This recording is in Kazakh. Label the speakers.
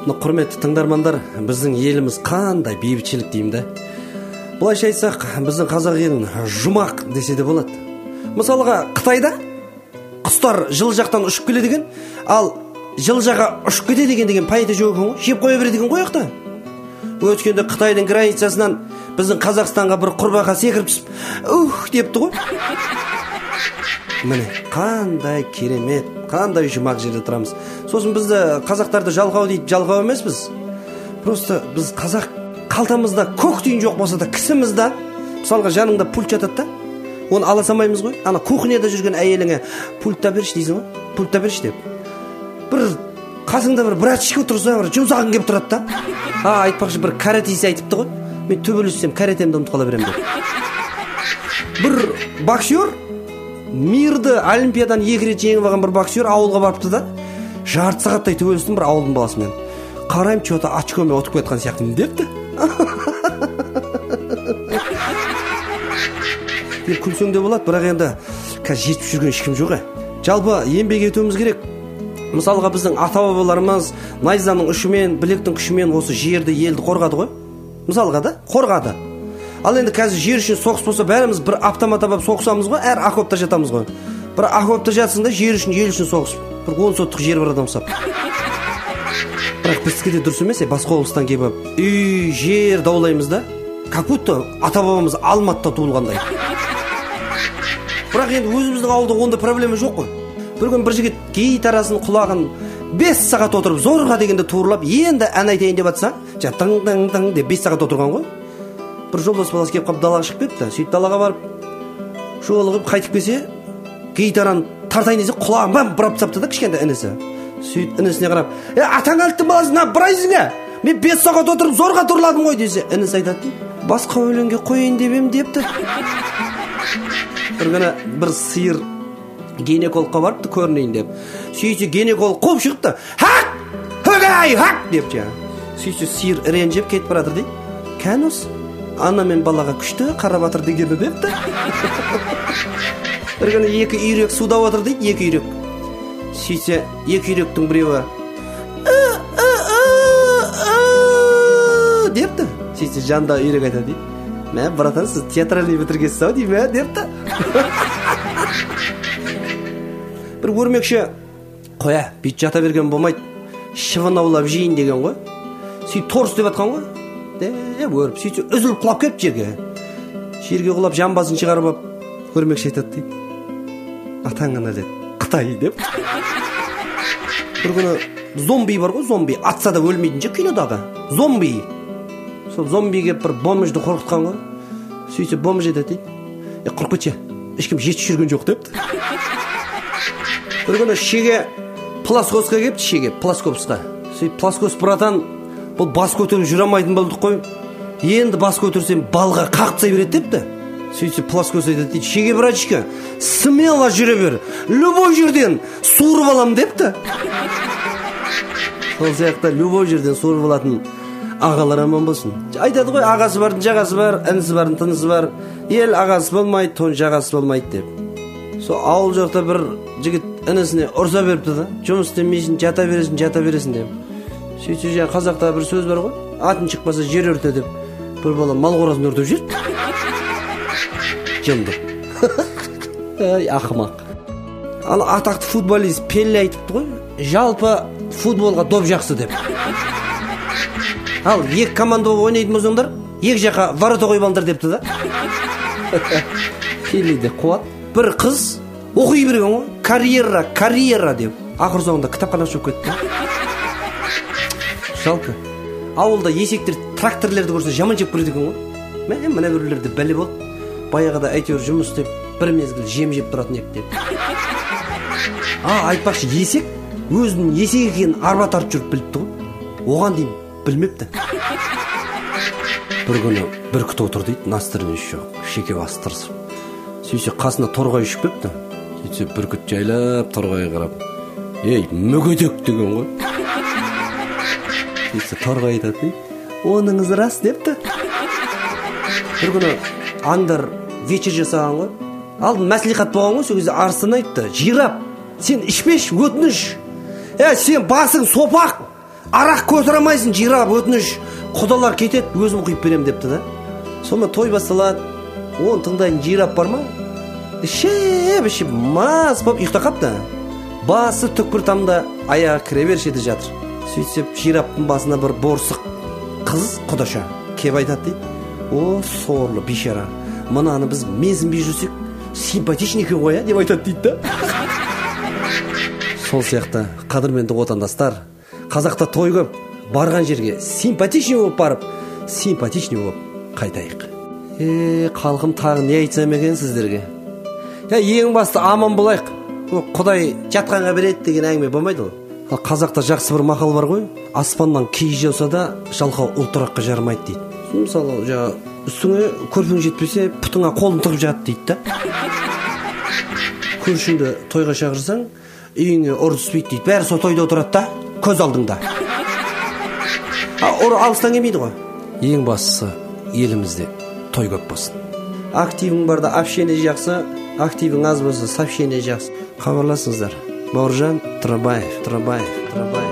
Speaker 1: Құрметті тыңдармандар, біздің еліміз қандай бейбітшілік деймін да. Бұлайша айтсақ, біздің қазақ елін жұмақ десе де болады. Мысалға, Қытайда құстар жыл жақтан ұшып келеді деген, ал жыл жаққа ұшып кетеді деген пайда жоқ екен ғой, жеп қоя береді екен ғой аяқта. Өткенде Қытайдың границасынан біздің Қазақстанға бір құрбақа секіріп түсіп, депті ғой. Міне, қандай керемет, қандай жұмақ жерде тұрамыз. Сосын бізді қазақтарды жалқау дейді, жалқау емес біз. Просто біз қазақ қалтамызда көк тиын жоқ болса да кісімізді, мысалға жаныңда пульт жатады да, оны ала салмаймыз ғой. Ана кухняда жүрген әйеліңе пультта берші дейсің ғой, пультта берші деп. Бір қасыңда бір братчик отырса, бір жұмсағың келіп тұрады да. Айтпақшы, бір каратист айтыпты ғой, мен төбелессем каратемді ұмытып қала беремін деп. Бір боксер, мирді олимпиадан 2 рет жеңіп алған бір боксер ауылға барыпты да, жарты сағаттай төбелестім бір ауылдың баласымен. Қараймын, че-то очкомен отып кетқан сияқтымын депті. Күлсең де болады, бірақ енді қазір жетіп жүрген ешкім жоқ. Жалпы еңбек етуіміз керек. Мысалға біздің ата-бабаларымыз найзаның ұшымен, білектің күшімен осы жерді, елді қорғады ғой. Мысалға да қорғады. Ал енді қазір жер үшін соғыс болса, бәріміз бір автомат алып соғысамыз ғой, әр окопта жатамыз ғой. Бір окопта жатсың да, жер үшін, ел үшін соғыс. Бір 10 соттық жер бар адам сап. Бірақ біздікі де дұрыс емес, басқа облыстан келіп, үй, жер даулаймыз да, как будто ата-бабамыз Алматыда туылғандай. Бірақ енді өзіміздің ауылда ондай проблема жоқ қой. Бір күн бір жігіт гитарасын құлағын 5 сағат отырып, зорға дегенде туырлап, енді ән айтайын деп атса, тың деп 5 сағат отырған ғой. Бір жолдас баласы келіп қап далаға шығып кетті. Сөйтіп далаға барып, жолығып қайтып келсе, гитараны тартайын десе, құлағын бұрап тастапты да кішкентай інісі. Сөйтіп інісіне қарап, атаң алыптың баласына бұрайсың, мен 5 сағат отырып зорға тұрладым ғой десе, інісі айтады, басқа өлеңге қойын деп ем депті. Бір күні бір сиыр гинекологқа барыпты көрінейін деп. Сөйтсе гинеколог қуып шығыпты. Хақ! Хөгәй! Хақ! деп жаңа. Сөйтсе сиыр ренжіп кетіп баратыр дейді. Кәнус, ана мен балаға күшті қарап атыр дегені депті. Бір күні 2 үйрек суда отыр дейді, 2 үйрек. Сөйтсе 2 үйректің біреуі депті. Сөйтсе жанда үйрек айтады дейді. Мә, братан, сіз театральный бітіргенсіз ау деймін, депті. Бір өрмекші, қоя, бүйт жата берген болмайды, шывын аулап жейін деген ғой. Сөйтіп торыс деп атқан ғой. Өріп, сөйтсе үзіліп құлап кеп жерге. Жерге құлап жамбасын шығарып ап, өрмекші айтады дейді. Атаңғана деді, Қытай деп. Бір күні зомби бар ғой, зомби. Атса да өлмейтін же кинодағы. Зомби. Сол зомбиге бір бомжды қорқытқан ғой. Сөйтсе бомж айтады дейді. Құрып кетші, ешкім жетіп жүрген жоқ депті. Бір күні шеге пласкосқа кепті, шеге пласкопсқа. Сөйтіп пласкос братан, бұл бас көтеріп жүре алмайтын болдық қой. Енді бас көтерсем балға қақтсай береді депті. Сөйтсе пласкос айтады дейді, шеге братчика, смело жүре бер, любой жерден суырып алам депті. Сол сияқты любой жерден суырып алатын ағалар аман болсын. Айтады ғой, ағасы бардың жағасы бар, інісі бардың тынысы бар. Ел ағасы болмайды, тон жағасы болмайды деп. Сол ауыл жақта бір жігіт інісіне ұрса беріпті да, жұмыс істемейсің, жата бересің деп. Сөйтсе жаңа қазақта бір сөз бар ғой, атын шықпаса жер өрте деп. Бір бала мал қорасын өртеп жүр. Жынды. Ақымақ. Ал атақты футболист Пеле айтыпты ғой, жалпы футболға доп жақсы деп. Ал 2 команда ойнайтын болсаңдар, 2 жаққа ворота қойып алыңдар депті да. Пеледе қуат. Бір қыз оқи берген ғой, карьера деп. Ақыр соңында кітапхана ашып кетті. Жалко. Ауылда есектер тракторлерді көрсе жаман жеп көреді екен ғой. Мына біреулерде бәле болды. Баяғыда әйтеуір жұмыс істеп, бір мезгіл жем жеп тұратын ек деп. Айтпақшы, есек өзінің есек екенін арба тартып жүріп біліпті ғой. Оған дейін білмепті. Бір күні бір күті отыр дейді, настырмеш жоқ, шеке бастырсып. Сөйтсе қасына торғай үшіп кепті. Сөйтсе бір күт жайлап торғайға қарап, ей, мүгедек деген ғой. Сөйтсе торғай айтады дейді, оныңыз рас депті. Бір күні аңдар вечер жасаған ғой. Алдын мәслихат болған ғой, сол кезде арыстан айтты, жирап, сен ішпеш, өтініш. Сен басың сопақ, арақ көтере алмайсың, жирап, өтініш, құдалар кетеді, өзім құйып беремін депті да. Сонымен той басталады, оны тыңдайтын жирап бар ма? Ішіп мас болып ұйықта қапты. Басы түкпір тамда, аяғы кіре бершеді жатыр. Сөйтсеп, жираптың басына бір борсық қыз құдаша кеп айтады дейді. О, сорлы бейшара, мынаны біз менсінбей жүрсек, симпатичный екен ғой, деп айтады дейді да. Сол сияқты, қадірменді отандастар, қазақта той көп, барған жерге симпатичный болып барып, симпатичный болып қайтайық. Қалқым, тағы не айтсам екен сіздерге? Ең басты аман болайық. Құдай жатқанға береді деген әңгіме болмайды ғой. Қазақта жақсы бір мақал бар ғой, аспаннан киіз жауса да жалқау ұлтыраққа жармайды дейді. Мысалы, үстіңе көрпің жетпесе, пұтыңа қолын тығып жат дейді да. Көршіңді тойға шақырсаң, үйіңе ұры түспейді дейді. Бәрі сол тойда отырады да, көз алдыңда. Ұры алыстан келмейді ғой. Ең бастысы, елімізде той көп болсын. Активің барда общение жақсы, активің аз болса сообщение жақсы. Хабарласыңыздар. Бауыржан Тұрабаев.